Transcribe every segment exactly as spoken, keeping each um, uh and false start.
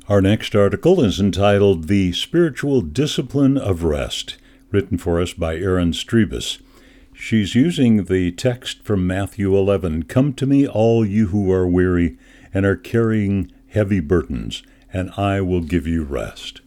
Our next article is entitled The Spiritual Discipline of Rest, written for us by Erin Strebus. She's using the text from Matthew eleven, "Come to me, all you who are weary and are carrying heavy burdens, and I will give you rest."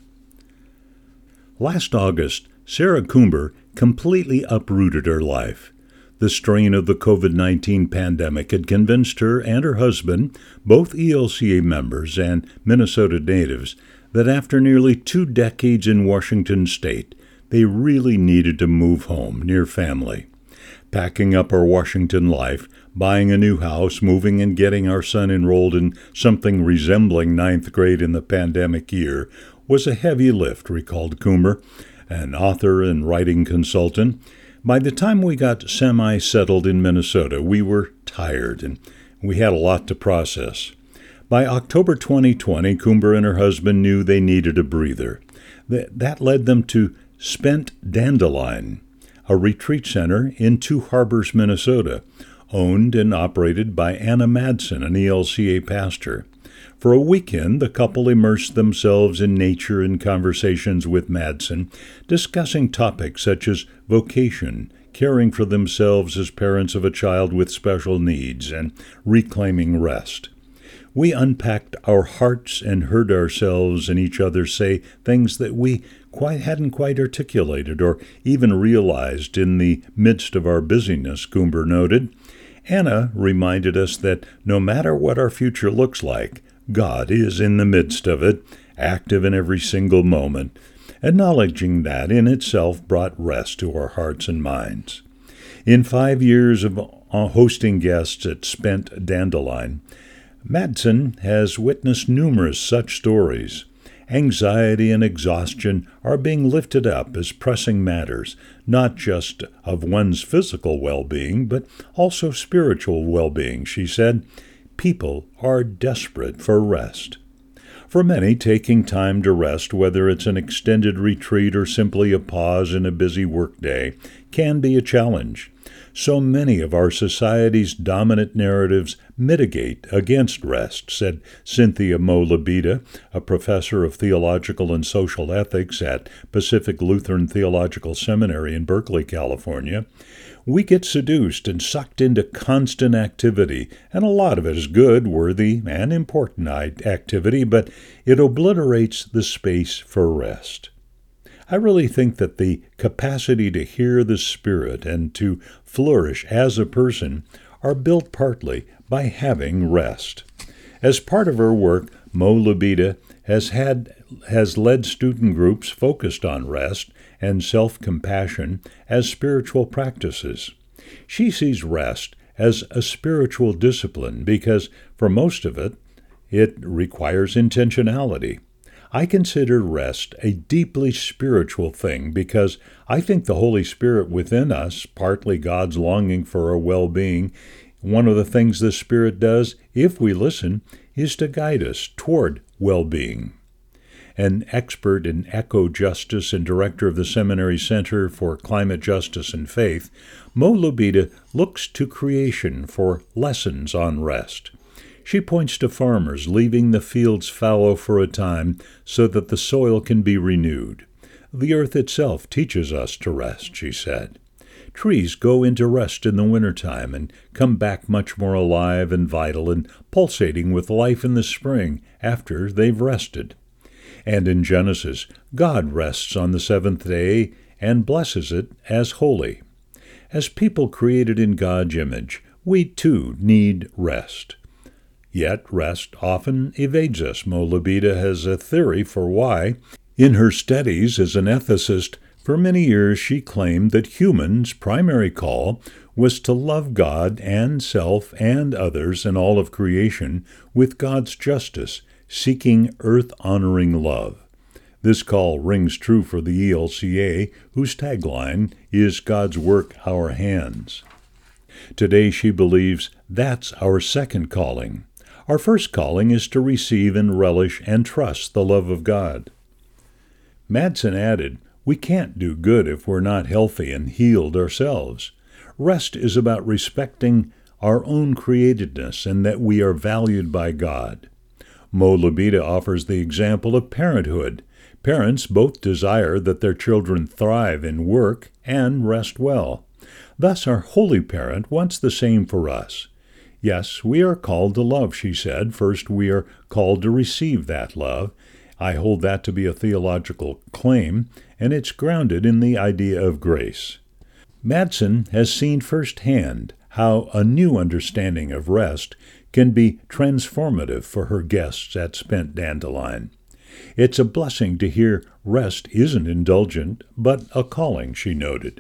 Last August, Sarah Coomber completely uprooted her life. The strain of the covid nineteen pandemic had convinced her and her husband, both E L C A members and Minnesota natives, that after nearly two decades in Washington state, they really needed to move home near family. Packing up our Washington life, buying a new house, moving and getting our son enrolled in something resembling ninth grade in the pandemic year was a heavy lift, recalled Coomber, an author and writing consultant. By the time we got semi-settled in Minnesota, we were tired and we had a lot to process. By October twenty twenty, Coomber and her husband knew they needed a breather. That led them to Spent Dandelion, a retreat center in Two Harbors, Minnesota, owned and operated by Anna Madsen, an E L C A pastor. For a weekend, the couple immersed themselves in nature and conversations with Madsen, discussing topics such as vocation, caring for themselves as parents of a child with special needs, and reclaiming rest. We unpacked our hearts and heard ourselves and each other say things that we quite hadn't quite articulated or even realized in the midst of our busyness, Coomber noted. Anna reminded us that no matter what our future looks like, God is in the midst of it, active in every single moment. Acknowledging that in itself brought rest to our hearts and minds. In five years of hosting guests at Spent Dandelion, Madsen has witnessed numerous such stories. Anxiety and exhaustion are being lifted up as pressing matters, not just of one's physical well-being, but also spiritual well-being, she said. People are desperate for rest. For many, taking time to rest, whether it's an extended retreat or simply a pause in a busy workday, can be a challenge. So many of our society's dominant narratives mitigate against rest, said Cynthia Mo-Labita, a professor of theological and social ethics at Pacific Lutheran Theological Seminary in Berkeley, California. We get seduced and sucked into constant activity, and a lot of it is good, worthy, and important activity, but it obliterates the space for rest. I really think that the capacity to hear the Spirit and to flourish as a person are built partly by having rest. As part of her work, Mo-Labita has had has led student groups focused on rest and self-compassion as spiritual practices. She sees rest as a spiritual discipline because, for most of it, it requires intentionality. I consider rest a deeply spiritual thing because I think the Holy Spirit within us, partly God's longing for our well-being, one of the things the Spirit does, if we listen, is to guide us toward well-being. An expert in eco-justice and director of the Seminary Center for Climate Justice and Faith, Mo-Labita looks to creation for lessons on rest. She points to farmers leaving the fields fallow for a time so that the soil can be renewed. The earth itself teaches us to rest, she said. Trees go into rest in the wintertime and come back much more alive and vital and pulsating with life in the spring after they've rested. And in Genesis, God rests on the seventh day and blesses it as holy. As people created in God's image, we too need rest. Yet rest often evades us. Mo-Labita has a theory for why. In her studies as an ethicist, for many years she claimed that humans' primary call was to love God and self and others and all of creation with God's justice, seeking earth-honoring love. This call rings true for the E L C A, whose tagline is God's work, our hands. Today she believes that's our second calling. Our first calling is to receive and relish and trust the love of God. Madsen added, we can't do good if we're not healthy and healed ourselves. Rest is about respecting our own createdness and that we are valued by God. Mo Labita offers the example of parenthood. Parents both desire that their children thrive in work and rest well. Thus, our Holy Parent wants the same for us. Yes, we are called to love, she said. First, we are called to receive that love. I hold that to be a theological claim, and it's grounded in the idea of grace. Madsen has seen firsthand how a new understanding of rest can be transformative for her guests at Spent Dandelion. It's a blessing to hear rest isn't indulgent, but a calling, she noted.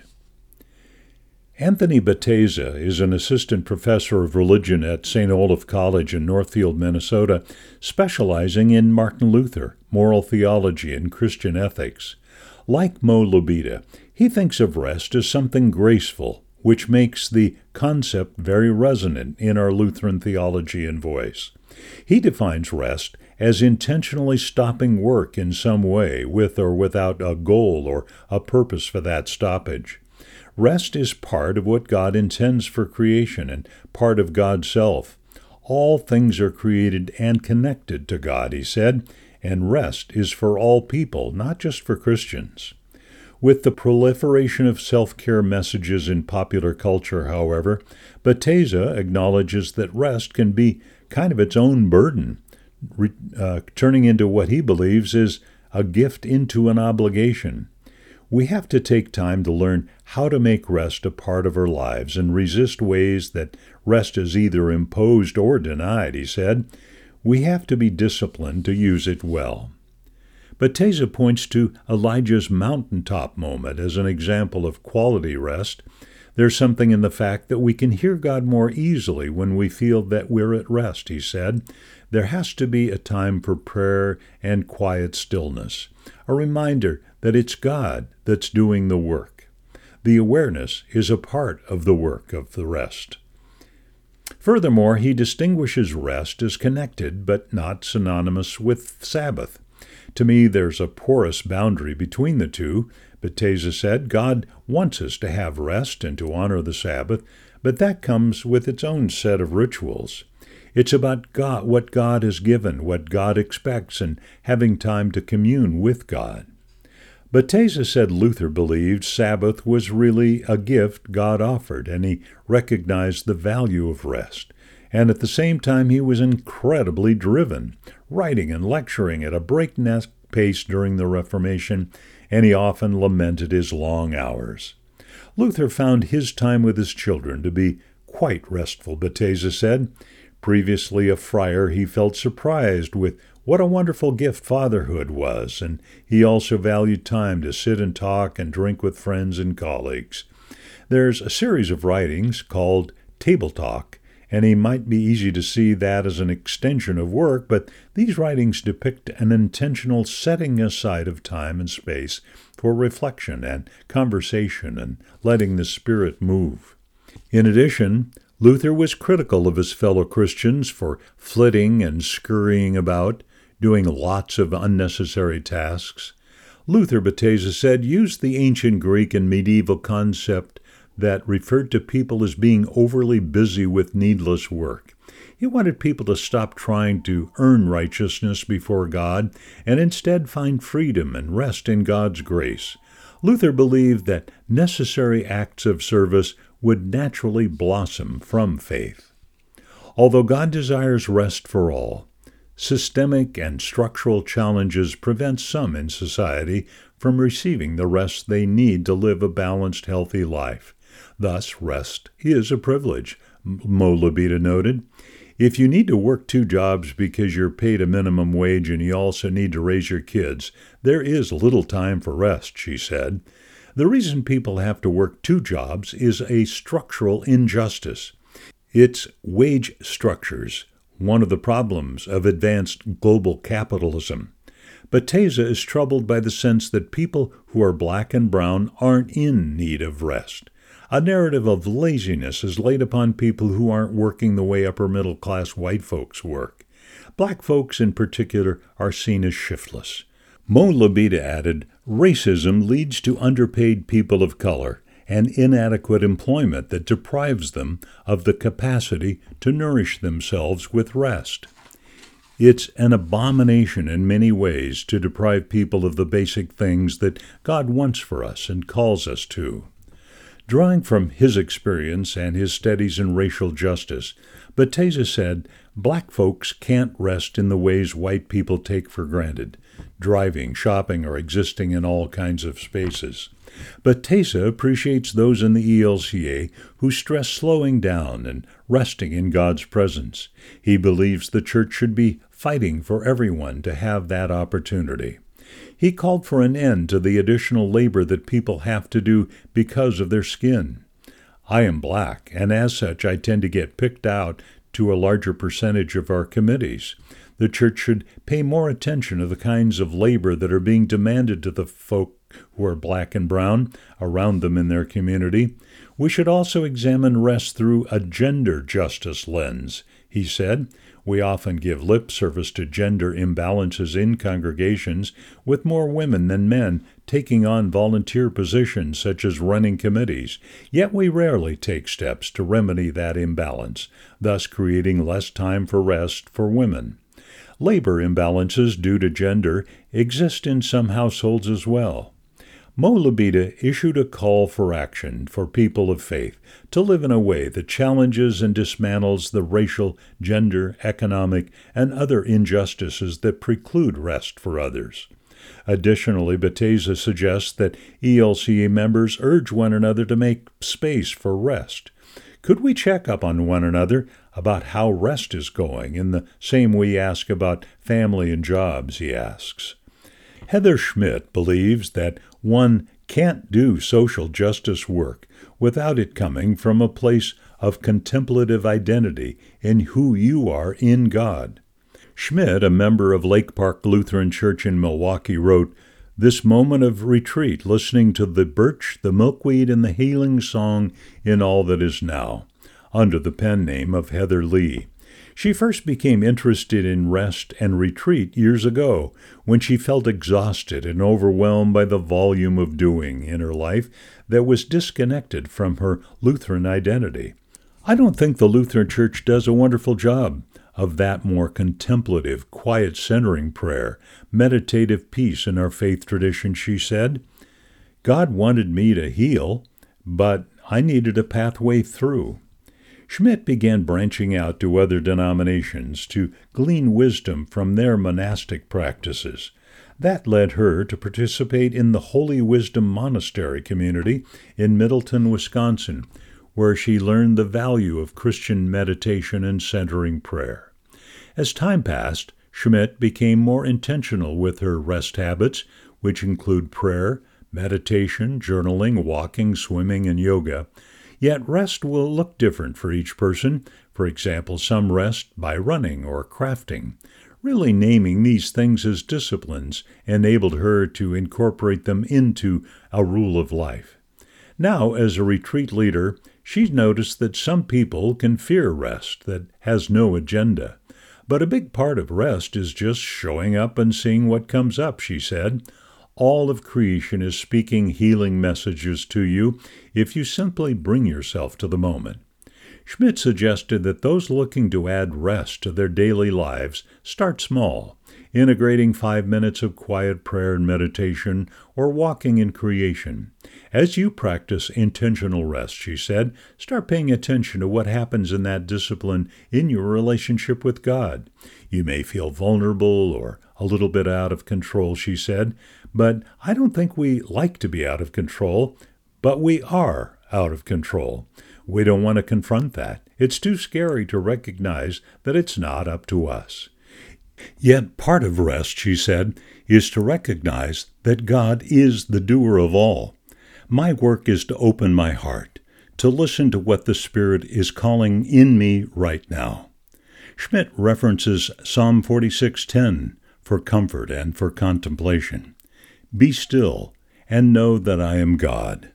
Anthony Bateza is an assistant professor of religion at Saint Olaf College in Northfield, Minnesota, specializing in Martin Luther, moral theology, and Christian ethics. Like Mo Labita, he thinks of rest as something graceful, which makes the concept very resonant in our Lutheran theology and voice. He defines rest as intentionally stopping work in some way, with or without a goal or a purpose for that stoppage. Rest is part of what God intends for creation and part of God's self. All things are created and connected to God, he said, and rest is for all people, not just for Christians. With the proliferation of self-care messages in popular culture, however, Bateza acknowledges that rest can be kind of its own burden, re, uh, turning into what he believes is a gift into an obligation. We have to take time to learn how to make rest a part of our lives and resist ways that rest is either imposed or denied, he said. We have to be disciplined to use it well. Bateza points to Elijah's mountaintop moment as an example of quality rest. There's something in the fact that we can hear God more easily when we feel that we're at rest, he said. There has to be a time for prayer and quiet stillness, a reminder that it's God that's doing the work. The awareness is a part of the work of the rest. Furthermore, he distinguishes rest as connected but not synonymous with Sabbath. To me, there's a porous boundary between the two. Bateza said God wants us to have rest and to honor the Sabbath, but that comes with its own set of rituals. It's about God, what God has given, what God expects, and having time to commune with God. Bateza said Luther believed Sabbath was really a gift God offered, and he recognized the value of rest. And at the same time, he was incredibly driven, writing and lecturing at a breakneck pace during the Reformation, and he often lamented his long hours. Luther found his time with his children to be quite restful, Bateza said. Previously a friar, he felt surprised with what a wonderful gift fatherhood was, and he also valued time to sit and talk and drink with friends and colleagues. There's a series of writings called Table Talk, and it might be easy to see that as an extension of work, but these writings depict an intentional setting aside of time and space for reflection and conversation and letting the Spirit move. In addition, Luther was critical of his fellow Christians for flitting and scurrying about, doing lots of unnecessary tasks. Luther, Bateza said, used the ancient Greek and medieval concept that referred to people as being overly busy with needless work. He wanted people to stop trying to earn righteousness before God and instead find freedom and rest in God's grace. Luther believed that necessary acts of service would naturally blossom from faith. Although God desires rest for all, systemic and structural challenges prevent some in society from receiving the rest they need to live a balanced, healthy life. Thus, rest is a privilege, Mo Labita noted. If you need to work two jobs because you're paid a minimum wage and you also need to raise your kids, there is little time for rest, she said. The reason people have to work two jobs is a structural injustice. It's wage structures, one of the problems of advanced global capitalism. Bateza is troubled by the sense that people who are black and brown aren't in need of rest. A narrative of laziness is laid upon people who aren't working the way upper-middle-class white folks work. Black folks in particular are seen as shiftless. Mo Labita added, racism leads to underpaid people of color and inadequate employment that deprives them of the capacity to nourish themselves with rest. It's an abomination in many ways to deprive people of the basic things that God wants for us and calls us to. Drawing from his experience and his studies in racial justice, Bethesda said, "Black folks can't rest in the ways white people take for granted, driving, shopping, or existing in all kinds of spaces." Bethesda appreciates those in the E L C A who stress slowing down and resting in God's presence. He believes the church should be fighting for everyone to have that opportunity. He called for an end to the additional labor that people have to do because of their skin. "I am black, and as such I tend to get picked out to a larger percentage of our committees. The church should pay more attention to the kinds of labor that are being demanded to the folk who are black and brown around them in their community. We should also examine rest through a gender justice lens," he said. "We often give lip service to gender imbalances in congregations, with more women than men taking on volunteer positions such as running committees, yet we rarely take steps to remedy that imbalance, thus creating less time for rest for women. Labor imbalances due to gender exist in some households as well." Mo Labida issued a call for action for people of faith to live in a way that challenges and dismantles the racial, gender, economic, and other injustices that preclude rest for others. Additionally, Bethesda suggests that E L C A members urge one another to make space for rest. Could we check up on one another about how rest is going in the same way we ask about family and jobs, he asks. Heather Schmidt believes that one can't do social justice work without it coming from a place of contemplative identity in who you are in God. Schmidt, a member of Lake Park Lutheran Church in Milwaukee, wrote, "This moment of retreat, listening to the birch, the milkweed, and the healing song in all that is now," under the pen name of Heather Lee. She first became interested in rest and retreat years ago when she felt exhausted and overwhelmed by the volume of doing in her life that was disconnected from her Lutheran identity. "I don't think the Lutheran Church does a wonderful job of that more contemplative, quiet-centering prayer, meditative peace in our faith tradition," she said. "God wanted me to heal, but I needed a pathway through." Schmidt began branching out to other denominations to glean wisdom from their monastic practices. That led her to participate in the Holy Wisdom Monastery community in Middleton, Wisconsin, where she learned the value of Christian meditation and centering prayer. As time passed, Schmidt became more intentional with her rest habits, which include prayer, meditation, journaling, walking, swimming, and yoga. Yet rest will look different for each person. For example, some rest by running or crafting. Really naming these things as disciplines enabled her to incorporate them into a rule of life. Now, as a retreat leader, she's noticed that some people can fear rest that has no agenda. But a big part of rest is just showing up and seeing what comes up, she said. All of creation is speaking healing messages to you if you simply bring yourself to the moment. Schmidt suggested that those looking to add rest to their daily lives start small, integrating five minutes of quiet prayer and meditation or walking in creation. As you practice intentional rest, she said, start paying attention to what happens in that discipline in your relationship with God. You may feel vulnerable or a little bit out of control, she said, but I don't think we like to be out of control, but we are out of control. We don't want to confront that. It's too scary to recognize that it's not up to us. Yet part of rest, she said, is to recognize that God is the doer of all. My work is to open my heart, to listen to what the Spirit is calling in me right now. Schmidt references Psalm forty-six ten for comfort and for contemplation. Be still and know that I am God.